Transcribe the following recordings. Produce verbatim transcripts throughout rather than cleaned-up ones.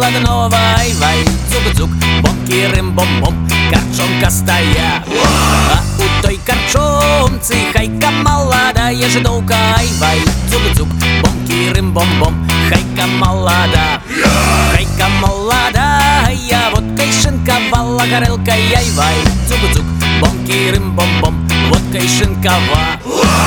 ладно, вай-вай, цук-цук, бомки-рым-бом-бом, корчонка стоя. А у той корчомцы хайка молодая, жидовка, ай-вай, цук-цук, бомки-рым-бом-бом, хайка молода. Хайка молодая, водкой шинковала, горелкой, ай-вай, цук-цук, бомки-рым-бом-бом, водкой шинкова.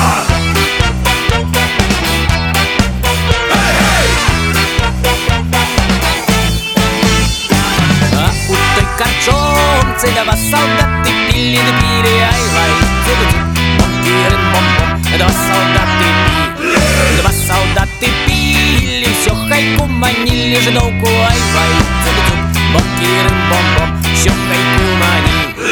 Корчомцы, два солдаты пили, да пили, ай-вай, цук-цук, бомки-рым-бом-бом, два солдаты пили, два солдаты пили, все хайку манили, жидовку, ай-вай, цук-цук, бомки-рым-бом-бом, все хайку манили.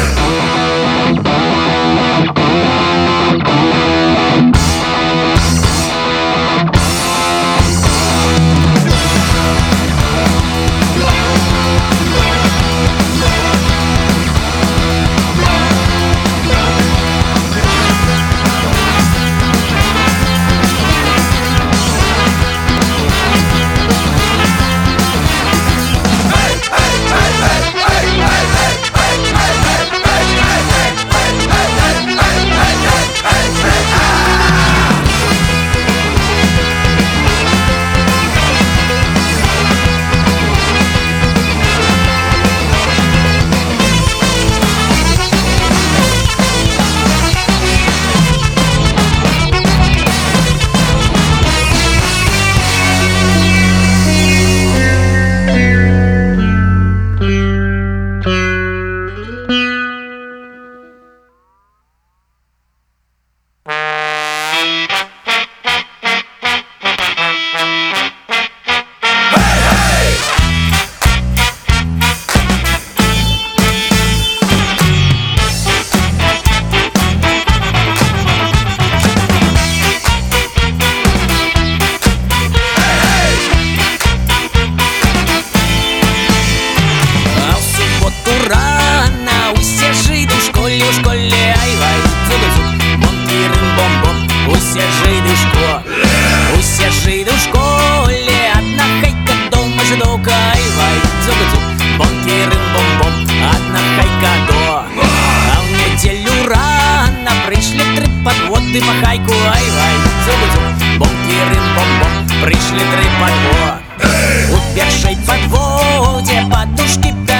Подводы по хайку, ай-вай, цук-цук, бомки-рым-бом-бом, пришли три подводы. У першей подводе подушки